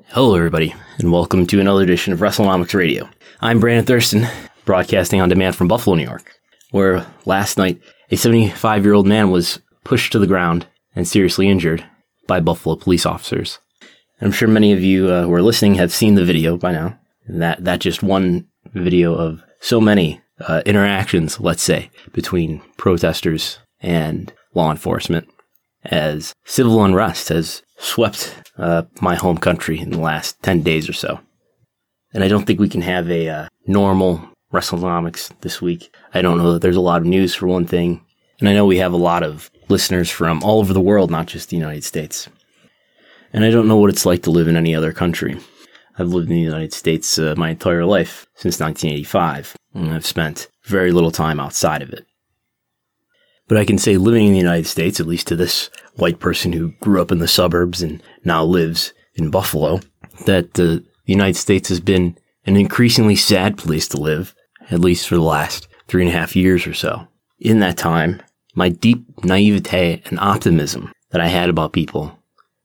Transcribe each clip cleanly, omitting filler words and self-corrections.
Hello, everybody, and welcome to another edition of WrestleNomics Radio. I'm Brandon Thurston, broadcasting on demand from Buffalo, New York, where last night a 75-year-old man was pushed to the ground and seriously injured by Buffalo police officers. I'm sure many of you who are listening have seen the video by now. That just one video of so many interactions, let's say, between protesters and law enforcement, as civil unrest has swept my home country in the last 10 days or so. And I don't think we can have a normal WrestleNomics this week. I don't know that there's a lot of news, for one thing. And I know we have a lot of listeners from all over the world, not just the United States. And I don't know what it's like to live in any other country. I've lived in the United States my entire life, since 1985, and I've spent very little time outside of it. But I can say living in the United States, at least to this white person who grew up in the suburbs and now lives in Buffalo, that the United States has been an increasingly sad place to live, at least for the last 3.5 years or so. In that time, my deep naivete and optimism that I had about people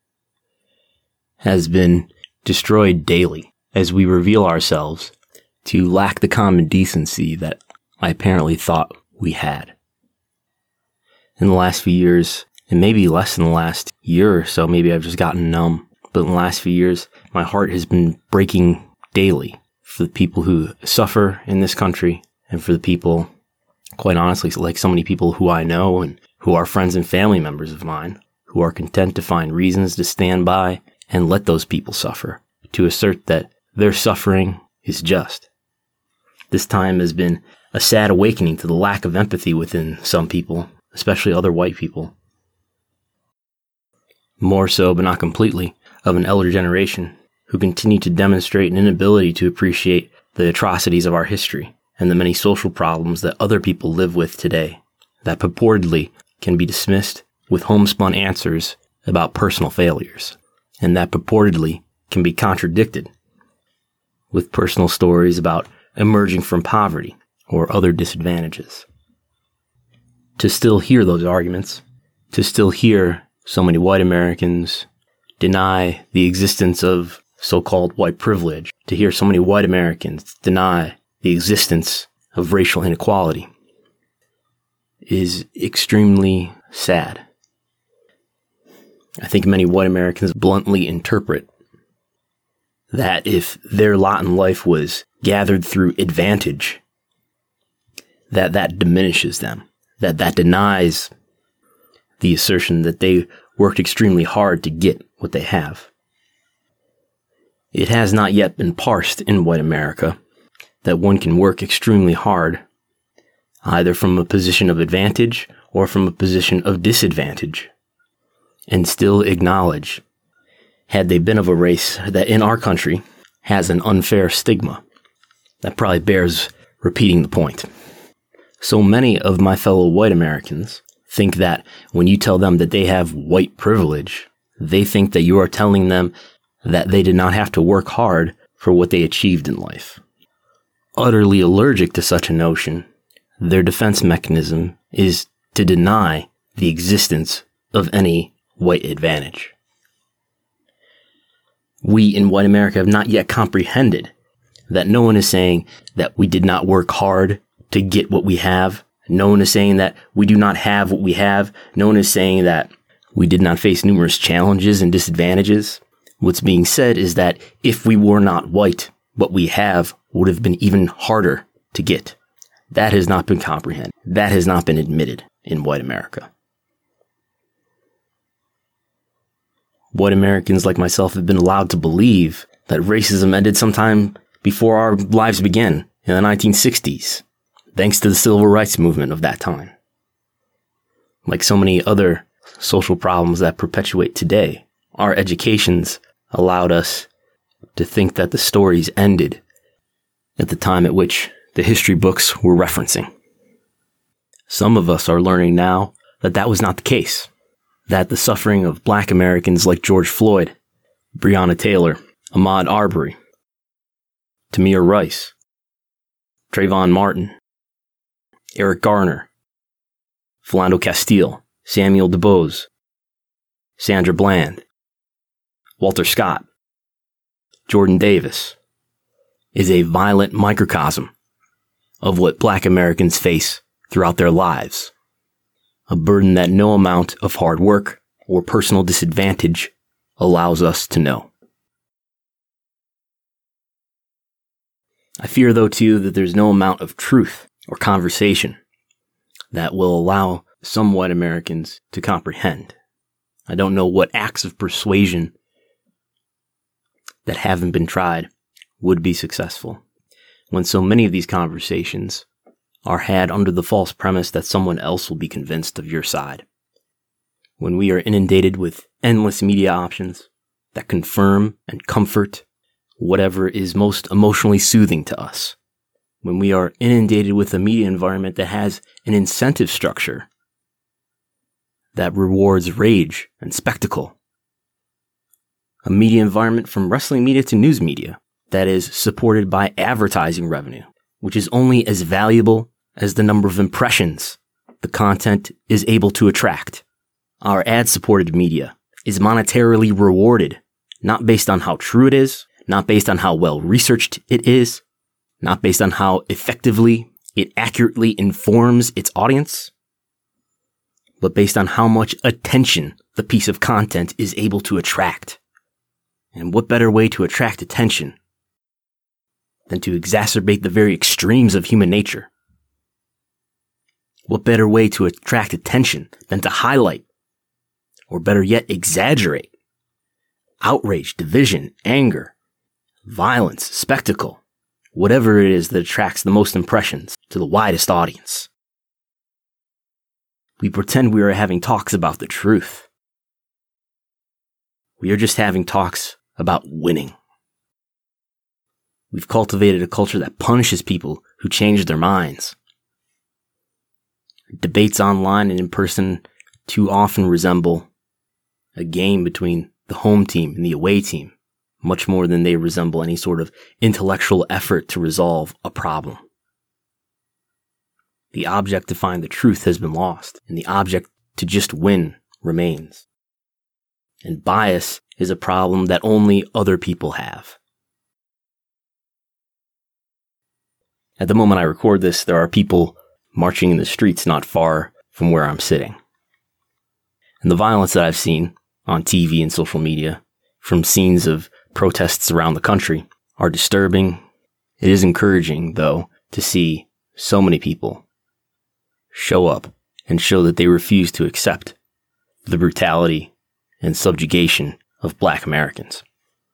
has been destroyed daily as we reveal ourselves to lack the common decency that I apparently thought we had. In the last few years, and maybe less than the last year or so, maybe I've just gotten numb, but in the last few years, my heart has been breaking daily for the people who suffer in this country and for the people, quite honestly, like so many people who I know and who are friends and family members of mine, who are content to find reasons to stand by and let those people suffer, to assert that their suffering is just. This time has been a sad awakening to the lack of empathy within some people, especially other white people. More so, but not completely, of an elder generation who continue to demonstrate an inability to appreciate the atrocities of our history and the many social problems that other people live with today that purportedly can be dismissed with homespun answers about personal failures, and that purportedly can be contradicted with personal stories about emerging from poverty or other disadvantages. To still hear those arguments, to still hear so many white Americans deny the existence of so-called white privilege, to hear so many white Americans deny the existence of racial inequality, is extremely sad. I think many white Americans bluntly interpret that if their lot in life was gathered through advantage, that diminishes them. That denies the assertion that they worked extremely hard to get what they have. It has not yet been parsed in white America that one can work extremely hard, either from a position of advantage or from a position of disadvantage, and still acknowledge, had they been of a race that in our country has an unfair stigma. That probably bears repeating the point. So many of my fellow white Americans think that when you tell them that they have white privilege, they think that you are telling them that they did not have to work hard for what they achieved in life. Utterly allergic to such a notion, their defense mechanism is to deny the existence of any white advantage. We in white America have not yet comprehended that no one is saying that we did not work hard to get what we have. No one is saying that we do not have what we have. No one is saying that we did not face numerous challenges and disadvantages. What's being said is that if we were not white, what we have would have been even harder to get. That has not been comprehended. That has not been admitted in white America. White Americans like myself have been allowed to believe that racism ended sometime before our lives began in the 1960s. Thanks to the civil rights movement of that time. Like so many other social problems that perpetuate today, our educations allowed us to think that the stories ended at the time at which the history books were referencing. Some of us are learning now that that was not the case, that the suffering of Black Americans like George Floyd, Breonna Taylor, Ahmaud Arbery, Tamir Rice, Trayvon Martin, Eric Garner, Philando Castile, Samuel DuBose, Sandra Bland, Walter Scott, Jordan Davis, is a violent microcosm of what Black Americans face throughout their lives. A burden that no amount of hard work or personal disadvantage allows us to know. I fear, though, too, that there's no amount of truth or conversation that will allow some white Americans to comprehend. I don't know what acts of persuasion that haven't been tried would be successful when so many of these conversations are had under the false premise that someone else will be convinced of your side. When we are inundated with endless media options that confirm and comfort whatever is most emotionally soothing to us. When we are inundated with a media environment that has an incentive structure that rewards rage and spectacle. A media environment from wrestling media to news media that is supported by advertising revenue, which is only as valuable as the number of impressions the content is able to attract. Our ad-supported media is monetarily rewarded, not based on how true it is, not based on how well researched it is, not based on how effectively it accurately informs its audience, but based on how much attention the piece of content is able to attract. And what better way to attract attention than to exacerbate the very extremes of human nature? What better way to attract attention than to highlight, or better yet, exaggerate, outrage, division, anger, violence, spectacle, whatever it is that attracts the most impressions to the widest audience. We pretend we are having talks about the truth. We are just having talks about winning. We've cultivated a culture that punishes people who change their minds. Debates online and in person too often resemble a game between the home team and the away team, much more than they resemble any sort of intellectual effort to resolve a problem. The object to find the truth has been lost, and the object to just win remains. And bias is a problem that only other people have. At the moment I record this, there are people marching in the streets not far from where I'm sitting. And the violence that I've seen on TV and social media from scenes of protests around the country are disturbing. It is encouraging, though, to see so many people show up and show that they refuse to accept the brutality and subjugation of Black Americans.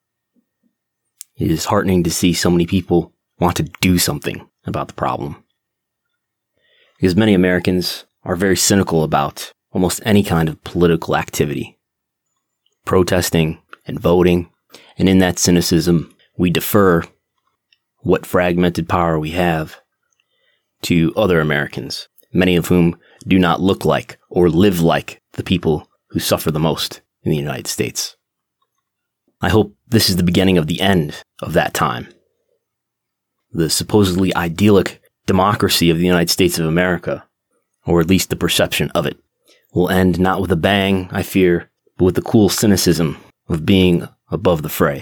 It is heartening to see so many people want to do something about the problem. Because many Americans are very cynical about almost any kind of political activity, protesting and voting, and in that cynicism, we defer what fragmented power we have to other Americans, many of whom do not look like or live like the people who suffer the most in the United States. I hope this is the beginning of the end of that time. The supposedly idyllic democracy of the United States of America, or at least the perception of it, will end not with a bang, I fear, but with the cool cynicism of being above the fray.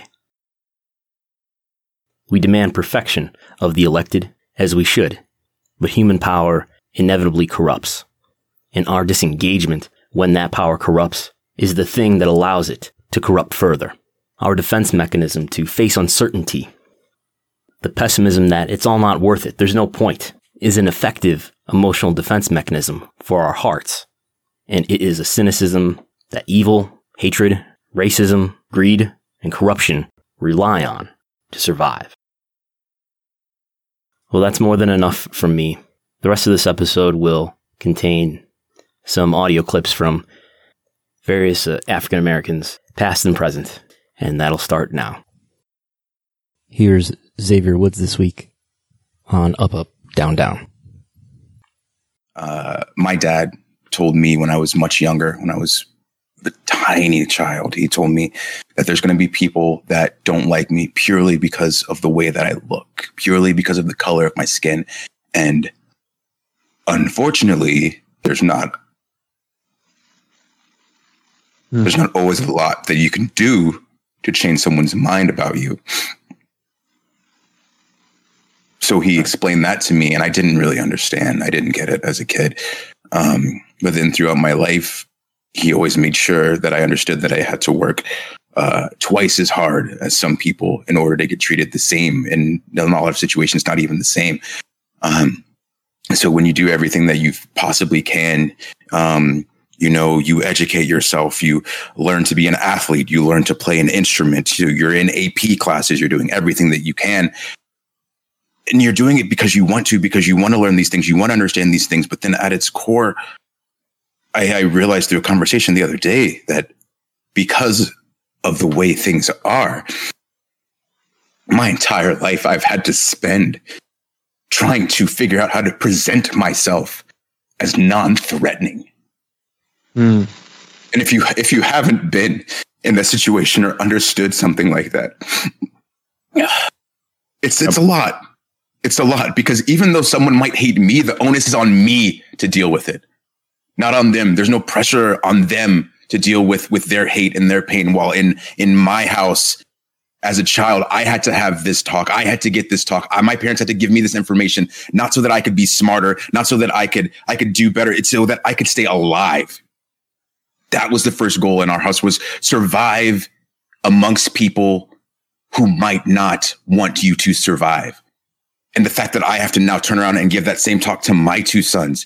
We demand perfection of the elected, as we should, but human power inevitably corrupts, and our disengagement when that power corrupts is the thing that allows it to corrupt further. Our defense mechanism to face uncertainty, the pessimism that it's all not worth it, there's no point, is an effective emotional defense mechanism for our hearts. And it is a cynicism that evil, hatred, racism, greed, and corruption rely on to survive. Well, that's more than enough from me. The rest of this episode will contain some audio clips from various African Americans, past and present, and that'll start now. Here's Xavier Woods this week on Up, Up, Down, Down. My dad told me when I was much younger, when I was a tiny child, he told me that there's going to be people that don't like me purely because of the way that I look, purely because of the color of my skin. And unfortunately, there's not always a lot that you can do to change someone's mind about you. So he explained that to me, and I didn't really understand. I didn't get it as a kid. But then throughout my life, he always made sure that I understood that I had to work twice as hard as some people in order to get treated the same. And in a lot of situations, not even the same. So when you do everything that you possibly can, you educate yourself, you learn to be an athlete, you learn to play an instrument, you're in AP classes, you're doing everything that you can. And you're doing it because you want to learn these things, you want to understand these things. But then at its core, I realized through a conversation the other day that because of the way things are, my entire life I've had to spend trying to figure out how to present myself as non-threatening. And if you haven't been in that situation or understood something like that, it's a lot. It's a lot, because even though someone might hate me, the onus is on me to deal with it, not on them. There's no pressure on them to deal with their hate and their pain. While in my house as a child, I had to have this talk. I had to get this talk. My parents had to give me this information, not so that I could be smarter, not so that I could do better. It's so that I could stay alive. That was the first goal in our house, was survive amongst people who might not want you to survive. And the fact that I have to now turn around and give that same talk to my two sons,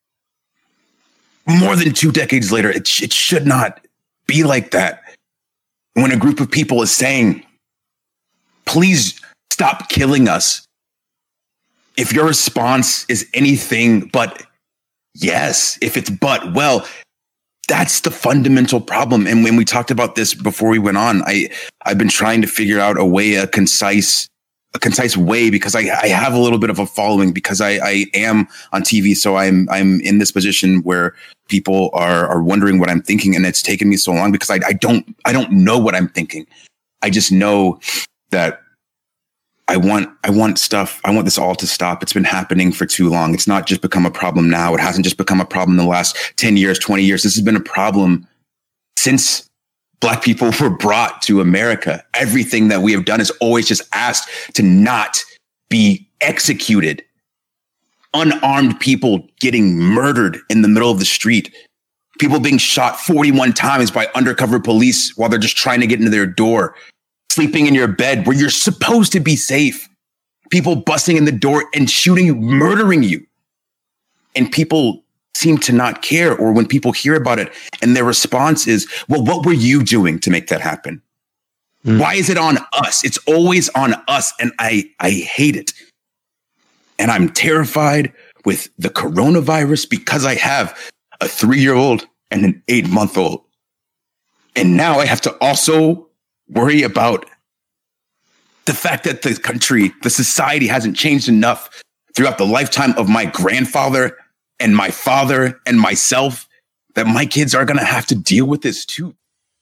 more than 2 decades later, it should not be like that. When a group of people is saying, please stop killing us, if your response is anything but yes, if it's but, well, that's the fundamental problem. And when we talked about this before we went on, I've been trying to figure out a concise way, because I have a little bit of a following, because I am on TV. So I'm in this position where people are wondering what I'm thinking. And it's taken me so long because I don't know what I'm thinking. I just know that I want this all to stop. It's been happening for too long. It's not just become a problem now. It hasn't just become a problem in the last 10 years, 20 years. This has been a problem since Black people were brought to America. Everything that we have done is always just asked to not be executed. Unarmed people getting murdered in the middle of the street. People being shot 41 times by undercover police while they're just trying to get into their door. Sleeping in your bed where you're supposed to be safe. People busting in the door and shooting you, murdering you. And people seem to not care, or when people hear about it and their response is, well, what were you doing to make that happen? Why is it on us? It's always on us. And I hate it. And I'm terrified with the coronavirus because I have a 3-year-old and an 8-month-old. And now I have to also worry about the fact that the country, the society hasn't changed enough throughout the lifetime of my grandfather and my father and myself, that my kids are going to have to deal with this too.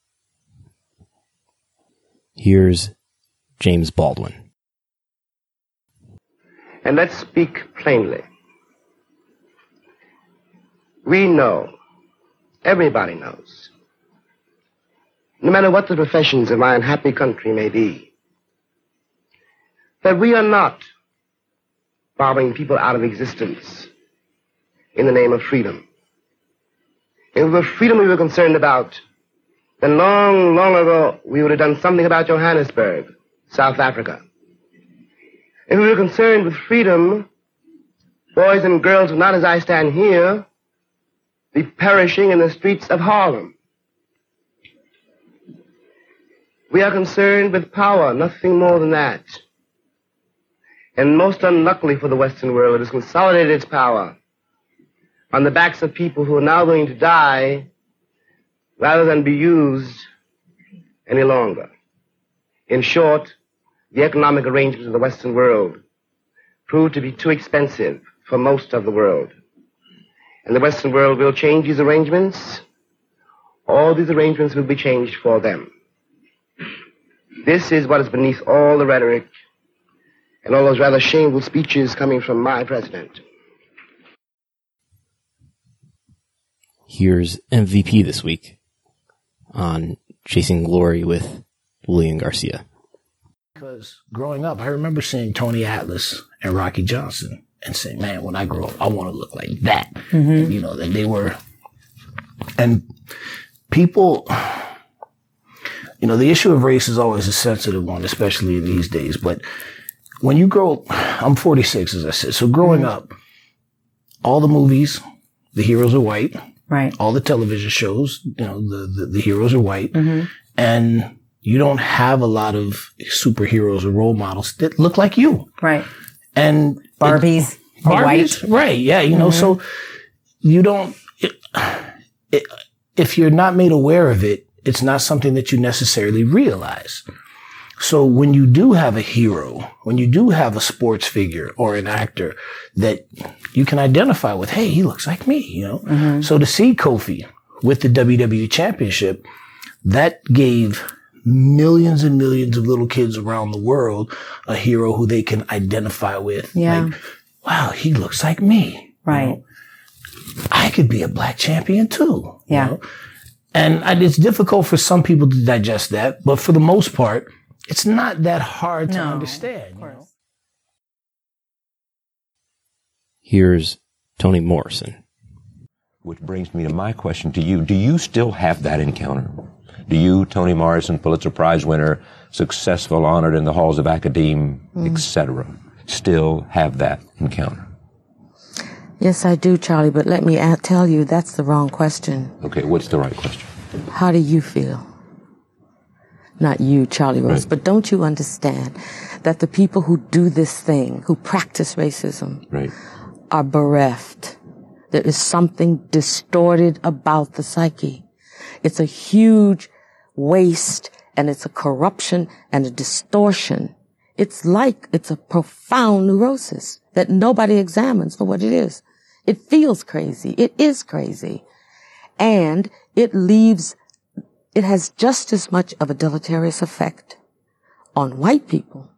Here's James Baldwin. And let's speak plainly. We know, everybody knows, no matter what the professions of my unhappy country may be, that we are not bombing people out of existence in the name of freedom. If it were freedom we were concerned about, then long, long ago we would have done something about Johannesburg, South Africa. If we were concerned with freedom, boys and girls would not, as I stand here, be perishing in the streets of Harlem. We are concerned with power, nothing more than that. And most unluckily for the Western world, it has consolidated its power on the backs of people who are now going to die rather than be used any longer. In short, the economic arrangements of the Western world proved to be too expensive for most of the world. And the Western world will change these arrangements. All these arrangements will be changed for them. This is what is beneath all the rhetoric and all those rather shameful speeches coming from my president. Here's MVP this week on Chasing Glory with Lillian Garcia. Because growing up, I remember seeing Tony Atlas and Rocky Johnson and saying, man, when I grow up, I want to look like that. And, you know, that they were, and people, you know, the issue of race is always a sensitive one, especially these days. But when you grow, I'm 46, as I said. So growing up, all the movies, the heroes are white. Right. All the television shows, you know, the heroes are white. And you don't have a lot of superheroes or role models that look like you. Right. And Barbies are white. Right. Yeah. You know, so you don't, if you're not made aware of it, it's not something that you necessarily realize. So when you do have a hero, when you do have a sports figure or an actor that you can identify with, hey, he looks like me, you know? So to see Kofi with the WWE Championship, that gave millions and millions of little kids around the world a hero who they can identify with. Yeah. Like, wow, he looks like me. Right. You know? I could be a black champion too. Yeah. You know? And it's difficult for some people to digest that, but for the most part, it's not that hard to understand. You know? Here's Toni Morrison. Which brings me to my question to you. Do you still have that encounter? Do you, Toni Morrison, Pulitzer Prize winner, successful, honored in the halls of academe, etc., still have that encounter? Yes, I do, Charlie, but let me tell you, that's the wrong question. Okay, what's the right question? How do you feel? Not you, Charlie Rose, but don't you understand that the people who do this thing, who practice racism, are bereft? There is something distorted about the psyche. It's a huge waste, and it's a corruption and a distortion. It's a profound neurosis that nobody examines for what it is. It feels crazy. It is crazy. And it has just as much of a deleterious effect on white people,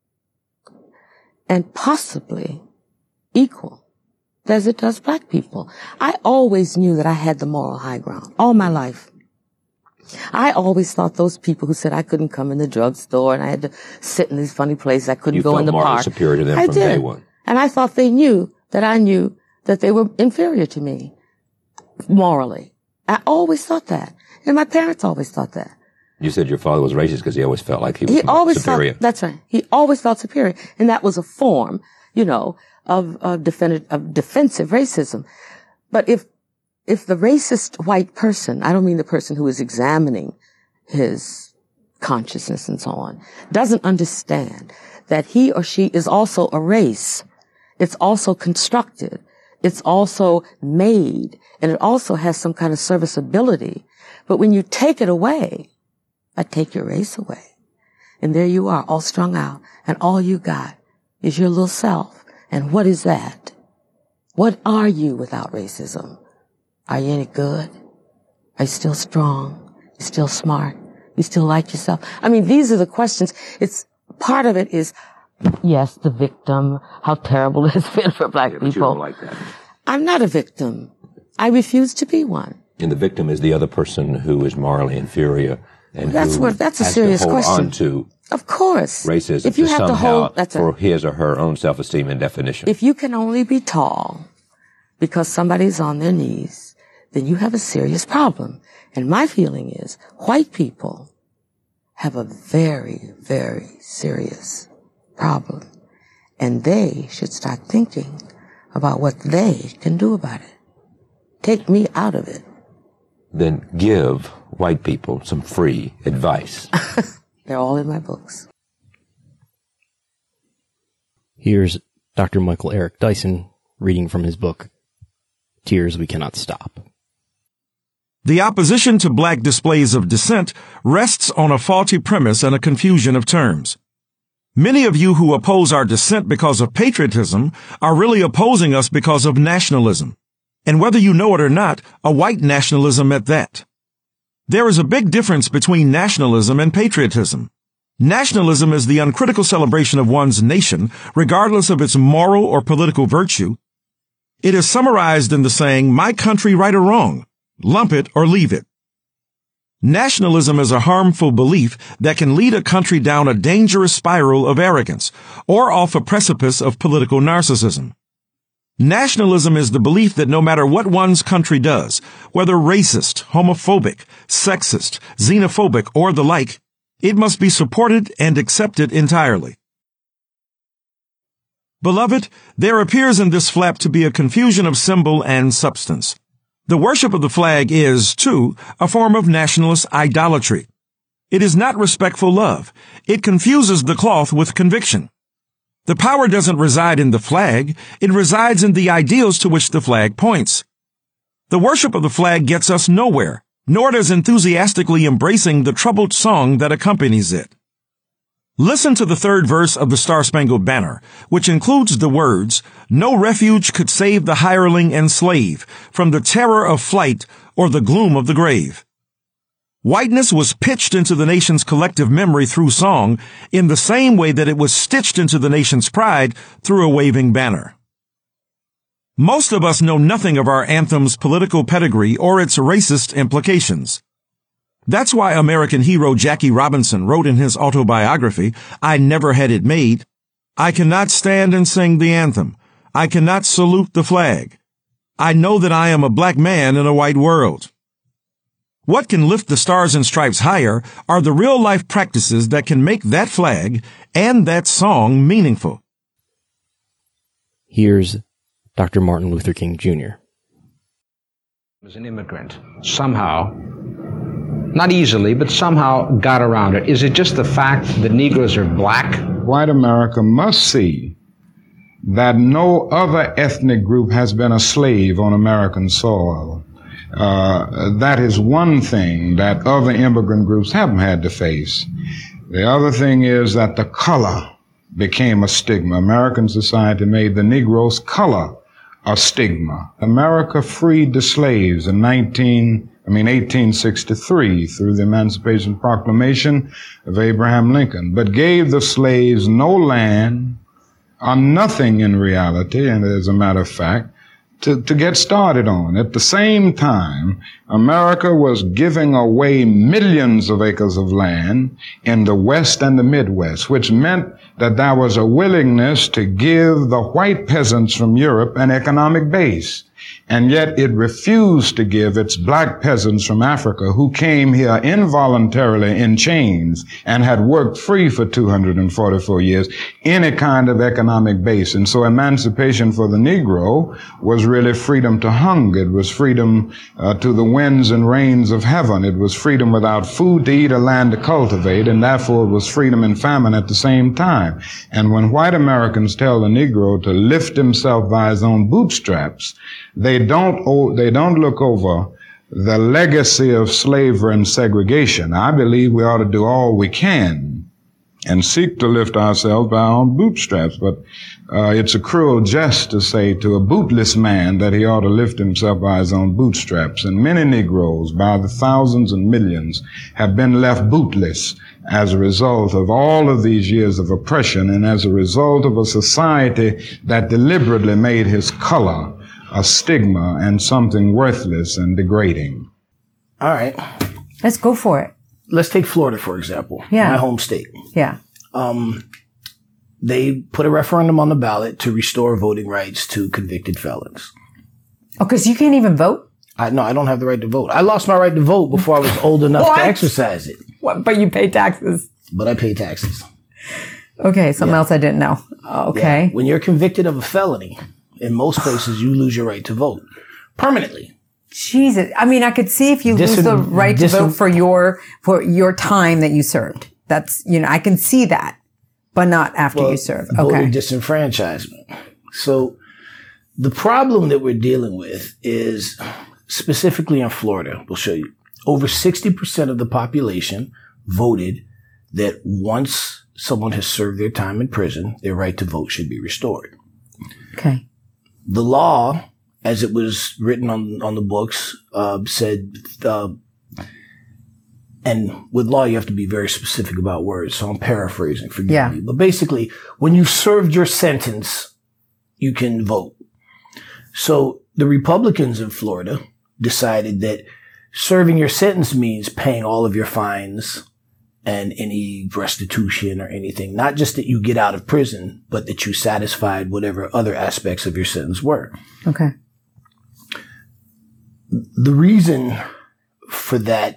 and possibly equal as it does black people. I always knew that I had the moral high ground all my life. I always thought those people who said I couldn't come in the drugstore and I had to sit in these funny places, I couldn't go in the park. You felt morally superior to them from day one. And I thought they knew that I knew that they were inferior to me morally. I always thought that. And my parents always thought that. You said your father was racist because he always felt like he was superior. That's right. He always felt superior. And that was a form, you know, of defensive racism. But if the racist white person, I don't mean the person who is examining his consciousness and so on, doesn't understand that he or she is also a race, it's also constructed, it's also made, and it also has some kind of serviceability. But when you take it away, I take your race away. And there you are, all strung out, and all you got is your little self. And what is that? What are you without racism? Are you any good? Are you still strong? You still smart? You still like yourself? I mean, these are the questions. Part of it is, yes, the victim, how terrible it has been for black people. But you don't like that. I'm not a victim. I refuse to be one. And the victim is the other person who is morally inferior and that's a serious question. On to of course, racism if you have to hold for his or her own self-esteem and definition. If you can only be tall because somebody's on their knees, then you have a serious problem. And my feeling is white people have a very, very serious problem. And they should start thinking about what they can do about it. Take me out of it. Then give white people some free advice. They're all in my books. Here's Dr. Michael Eric Dyson reading from his book, Tears We Cannot Stop. The opposition to black displays of dissent rests on a faulty premise and a confusion of terms. Many of you who oppose our dissent because of patriotism are really opposing us because of nationalism. And whether you know it or not, a white nationalism at that. There is a big difference between nationalism and patriotism. Nationalism is the uncritical celebration of one's nation, regardless of its moral or political virtue. It is summarized in the saying, my country right or wrong, lump it or leave it. Nationalism is a harmful belief that can lead a country down a dangerous spiral of arrogance or off a precipice of political narcissism. Nationalism is the belief that no matter what one's country does, whether racist, homophobic, sexist, xenophobic, or the like, it must be supported and accepted entirely. Beloved, there appears in this flap to be a confusion of symbol and substance. The worship of the flag is, too, a form of nationalist idolatry. It is not respectful love. It confuses the cloth with conviction. The power doesn't reside in the flag. It resides in the ideals to which the flag points. The worship of the flag gets us nowhere, nor does enthusiastically embracing the troubled song that accompanies it. Listen to the third verse of the Star-Spangled Banner, which includes the words, "No refuge could save the hireling and slave from the terror of flight or the gloom of the grave." Whiteness was pitched into the nation's collective memory through song in the same way that it was stitched into the nation's pride through a waving banner. Most of us know nothing of our anthem's political pedigree or its racist implications. That's why American hero Jackie Robinson wrote in his autobiography, "I Never Had It Made," "I cannot stand and sing the anthem. I cannot salute the flag. I know that I am a black man in a white world." What can lift the stars and stripes higher are the real-life practices that can make that flag and that song meaningful. Here's Dr. Martin Luther King Jr. As an immigrant, somehow, not easily, but somehow got around it. Is it just the fact that Negroes are black? White America must see that no other ethnic group has been a slave on American soil. That is one thing that other immigrant groups haven't had to face. The other thing is that the color became a stigma. American society made the Negro's color a stigma. America freed the slaves in 1863 through the Emancipation Proclamation of Abraham Lincoln, but gave the slaves no land or nothing in reality, and as a matter of fact, to get started on. At the same time, America was giving away millions of acres of land in the West and the Midwest, which meant that there was a willingness to give the white peasants from Europe an economic base. And yet it refused to give its black peasants from Africa, who came here involuntarily in chains and had worked free for 244 years, any kind of economic base. And so emancipation for the Negro was really freedom to hunger. It was freedom to the winds and rains of heaven. It was freedom without food to eat or land to cultivate, and therefore it was freedom and famine at the same time. And when white Americans tell the Negro to lift himself by his own bootstraps, they don't look over the legacy of slavery and segregation. I believe we ought to do all we can and seek to lift ourselves by our own bootstraps. But it's a cruel jest to say to a bootless man that he ought to lift himself by his own bootstraps. And many Negroes, by the thousands and millions, have been left bootless as a result of all of these years of oppression and as a result of a society that deliberately made his color a stigma and something worthless and degrading. All right. Let's go for it. Let's take Florida, for example. Yeah. My home state. Yeah. They put a referendum on the ballot to restore voting rights to convicted felons. Oh, because you can't even vote? No, I don't have the right to vote. I lost my right to vote before I was old enough to exercise it. What? But you pay taxes. But I pay taxes. Okay, something else I didn't know. Okay. Yeah. When you're convicted of a felony, in most places, you lose your right to vote permanently. Jesus. I mean, I could see if you lose the right to vote for your time that you served. That's, I can see that, but not after you serve. Okay. Voter disenfranchisement. So the problem that we're dealing with is specifically in Florida. We'll show you. Over 60% of the population voted that once someone has served their time in prison, their right to vote should be restored. Okay. The law, as it was written on the books, said, and with law you have to be very specific about words, so I'm paraphrasing, forgive me. But basically, when you've served your sentence, you can vote. So the Republicans in Florida decided that serving your sentence means paying all of your fines and any restitution or anything. Not just that you get out of prison, but that you satisfied whatever other aspects of your sentence were. Okay. The reason for that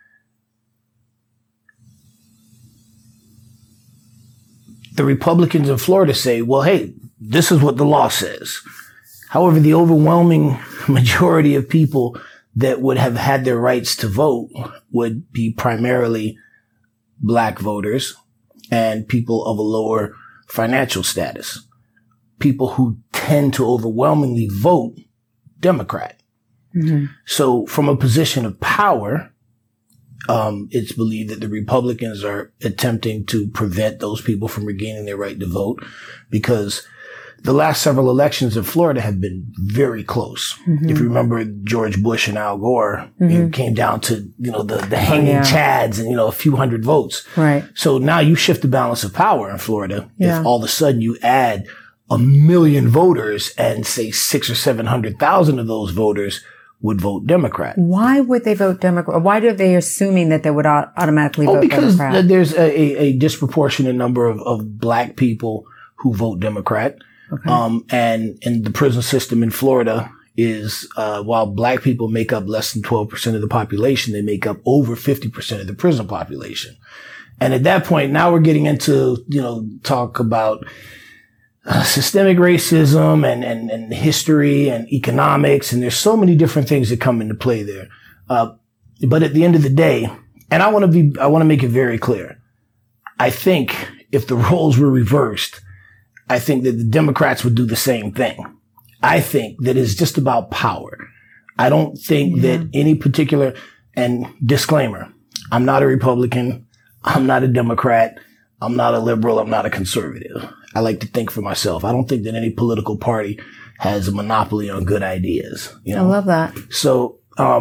the Republicans in Florida say, well, hey, this is what the law says. However, the overwhelming majority of people that would have had their rights to vote would be primarily black voters and people of a lower financial status. People who tend to overwhelmingly vote Democrat. Mm-hmm. So from a position of power, it's believed that the Republicans are attempting to prevent those people from regaining their right to vote, because the last several elections in Florida have been very close. Mm-hmm. If you remember George Bush and Al Gore, it came down to, the hanging chads and, a few hundred votes. Right. So now you shift the balance of power in Florida. Yeah. If all of a sudden you add 1 million voters and say 600,000 or 700,000 of those voters would vote Democrat. Why would they vote Democrat? Why are they assuming that they would automatically vote because Democrat? There's a disproportionate number of black people who vote Democrat. Okay. And in the prison system in Florida is, while black people make up less than 12% of the population, they make up over 50% of the prison population. And at that point, now we're getting into, talk about systemic racism and history and economics. And there's so many different things that come into play there. But at the end of the day, and I want to make it very clear. I think if the roles were reversed, I think that the Democrats would do the same thing. I think that it's just about power. I don't think that any particular, and disclaimer, I'm not a Republican. I'm not a Democrat. I'm not a liberal. I'm not a conservative. I like to think for myself. I don't think that any political party has a monopoly on good ideas. I love that. So,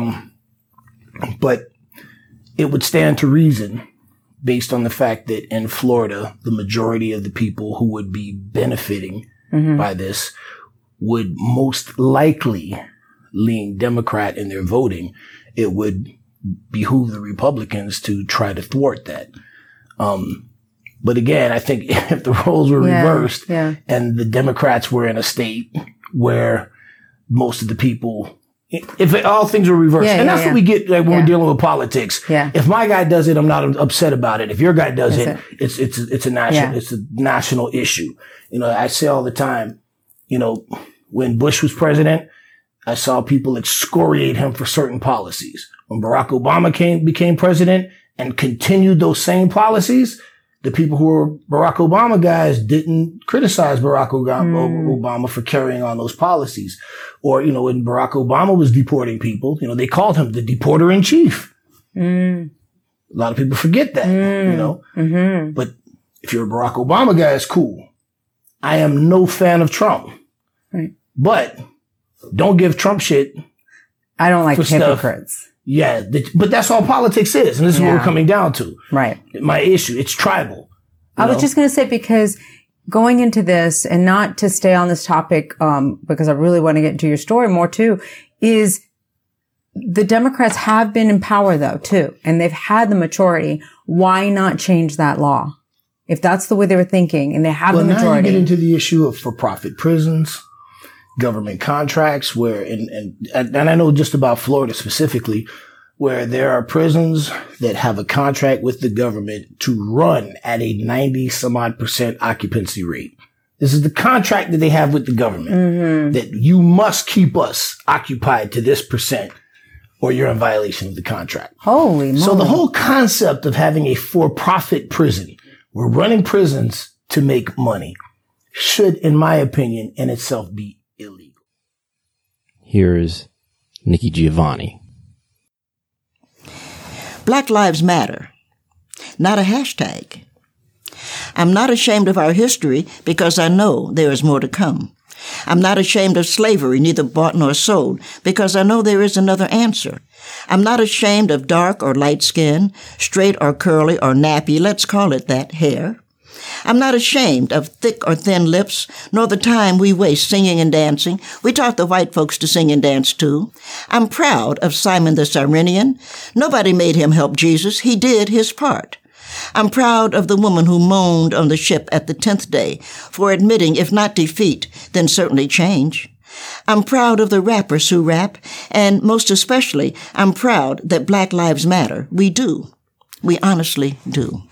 but it would stand to reason, based on the fact that in Florida, the majority of the people who would be benefiting by this would most likely lean Democrat in their voting. It would behoove the Republicans to try to thwart that. But again, I think if the roles were reversed and the Democrats were in a state where most of the people, if all things were reversed, and that's what we get when we're dealing with politics. Yeah. If my guy does it, I'm not upset about it. If your guy does it, it's a national issue. I say all the time, when Bush was president, I saw people excoriate him for certain policies. When Barack Obama became president and continued those same policies, the people who were Barack Obama guys didn't criticize Barack Obama for carrying on those policies. Or, when Barack Obama was deporting people, they called him the deporter in chief. A lot of people forget that, But if you're a Barack Obama guy, it's cool. I am no fan of Trump. Right. But don't give Trump shit. I don't like hypocrites. Stuff. Yeah, but that's all politics is, and this is what we're coming down to. Right. My issue, it's tribal. I was just going to say, because going into this, and not to stay on this topic, because I really want to get into your story more too, is the Democrats have been in power though too, and they've had the majority. Why not change that law? If that's the way they were thinking, and they have the majority. Now you get into the issue of for-profit prisons, government contracts, where, and I know just about Florida specifically, where there are prisons that have a contract with the government to run at a 90% occupancy rate. This is the contract that they have with the government, that you must keep us occupied to this percent or you're in violation of the contract. Holy moly. So the whole concept of having a for-profit prison, we're running prisons to make money, should, in my opinion, in itself be illegal. Here's Nikki Giovanni. Black Lives Matter, not a hashtag. I'm not ashamed of our history because I know there is more to come. I'm not ashamed of slavery, neither bought nor sold, because I know there is another answer. I'm not ashamed of dark or light skin, straight or curly or nappy, let's call it that, hair. I'm not ashamed of thick or thin lips, nor the time we waste singing and dancing. We taught the white folks to sing and dance too. I'm proud of Simon the Cyrenian. Nobody made him help Jesus. He did his part. I'm proud of the woman who moaned on the ship at the 10th day for admitting, if not defeat, then certainly change. I'm proud of the rappers who rap, and most especially, I'm proud that Black Lives Matter. We do. We honestly do.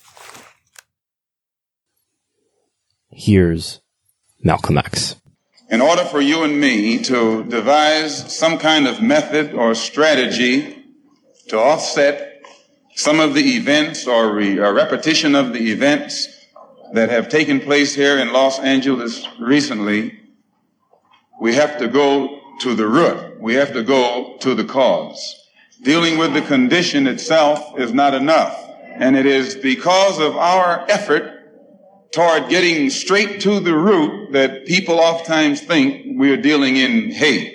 Here's Malcolm X. In order for you and me to devise some kind of method or strategy to offset some of the events or a repetition of the events that have taken place here in Los Angeles recently, we have to go to the root. We have to go to the cause. Dealing with the condition itself is not enough. And it is because of our effort toward getting straight to the root that people oftentimes think we are dealing in hate.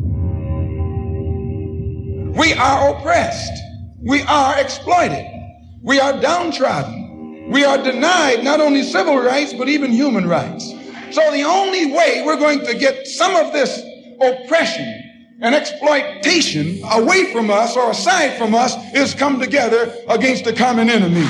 We are oppressed. We are exploited. We are downtrodden. We are denied not only civil rights, but even human rights. So the only way we're going to get some of this oppression and exploitation away from us or aside from us is come together against the common enemy.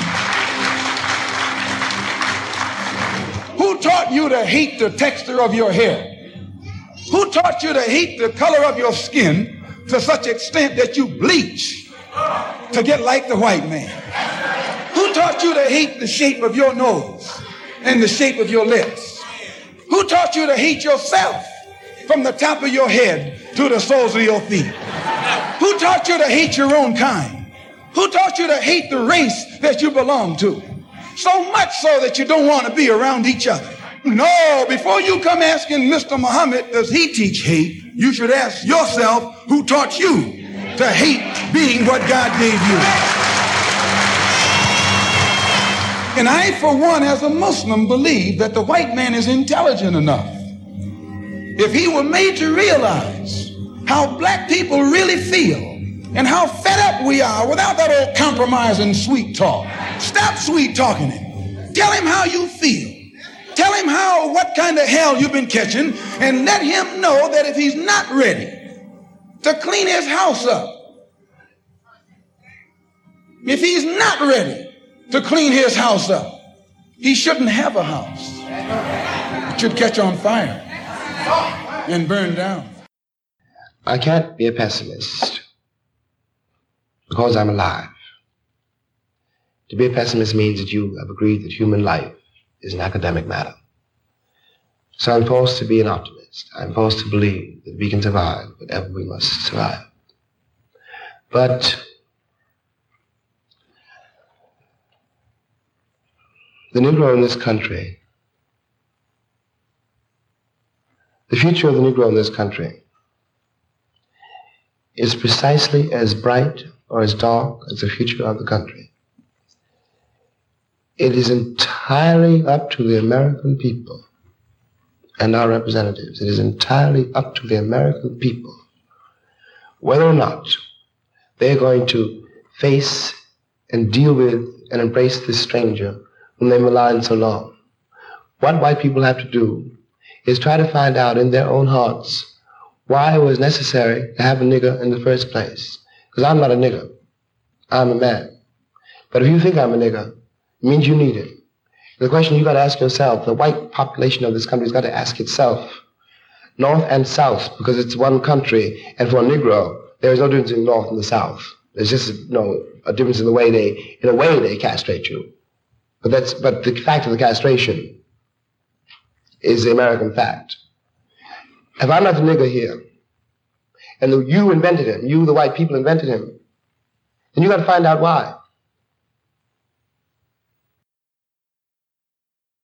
Who taught you to hate the texture of your hair? Who taught you to hate the color of your skin to such extent that you bleach to get like the white man? Who taught you to hate the shape of your nose and the shape of your lips? Who taught you to hate yourself from the top of your head to the soles of your feet? Who taught you to hate your own kind? Who taught you to hate the race that you belong to? So much so that you don't want to be around each other. No, before you come asking Mr. Muhammad, does he teach hate? You should ask yourself, who taught you to hate being what God gave you? And I, for one, as a Muslim, believe that the white man is intelligent enough. If he were made to realize how black people really feel and how fed up we are without that old compromise and sweet talk. Stop sweet talking him. Tell him how you feel. Tell him what kind of hell you've been catching, and let him know that if he's not ready to clean his house up, if he's not ready to clean his house up, he shouldn't have a house. It should catch on fire and burn down. I can't be a pessimist because I'm alive. To be a pessimist means that you have agreed that human life is an academic matter. So I'm forced to be an optimist. I'm forced to believe that we can survive whatever we must survive. But the Negro in this country, the future of the Negro in this country is precisely as bright or as dark as the future of the country. It is entirely up to the American people and our representatives. It is entirely up to the American people whether or not they're going to face and deal with and embrace this stranger whom they maligned so long. What white people have to do is try to find out in their own hearts why it was necessary to have a nigger in the first place. Because I'm not a nigger. I'm a man. But if you think I'm a nigger, it means you need it. The question you got to ask yourself, the white population of this country has got to ask itself, North and South, because it's one country, and for a Negro, there is no difference in North and the South. There's just a difference in the way they castrate you. But the fact of the castration is the American fact. If I'm not the nigger here, and you invented him, you, the white people, invented him, then you got to find out why.